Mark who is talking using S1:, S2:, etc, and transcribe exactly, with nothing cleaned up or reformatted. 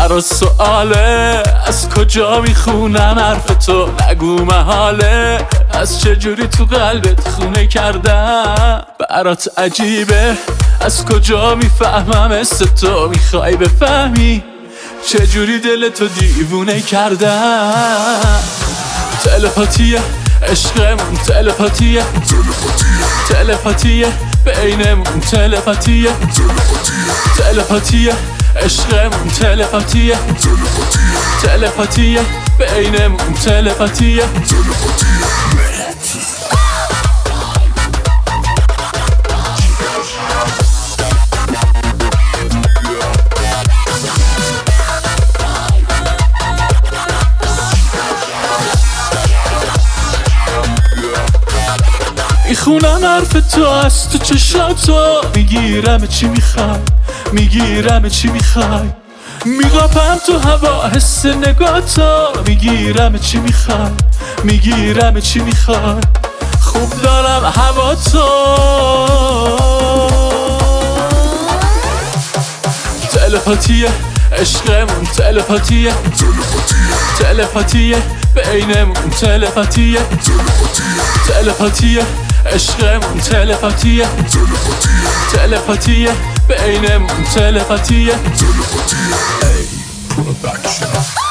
S1: برا سؤاله از کجا میخونم حرف تو، نگو محاله از چجوری تو قلبت خونه کردم. برات عجیبه از کجا میفهمم است تو، میخوای بفهمی چجوری دل تو دیوونه کردم. تلپاتیه عشقمون، تلپاتیه تلپاتیه بینمون، تلپاتیه تلپاتیه عشقمون، تلپاتیه تلپاتیه بینمون، تلپاتیه. میخونم حرف تو از تو چشاتو، میگیرم چی میخوای میگیرم چی میخوای، میقاپم تو هوا حس نگاتو، میگیرم چی میخوای میگیرم چی میخوای، خوب دارم هوا تو. تلپاتیه عشقمون، تلپاتیه تلپاتیه بینمون، تلپاتیه تلپاتیه عشقمون، تلپاتیه تلپاتیه بینمون، تلپاتیه.
S2: Hey, production.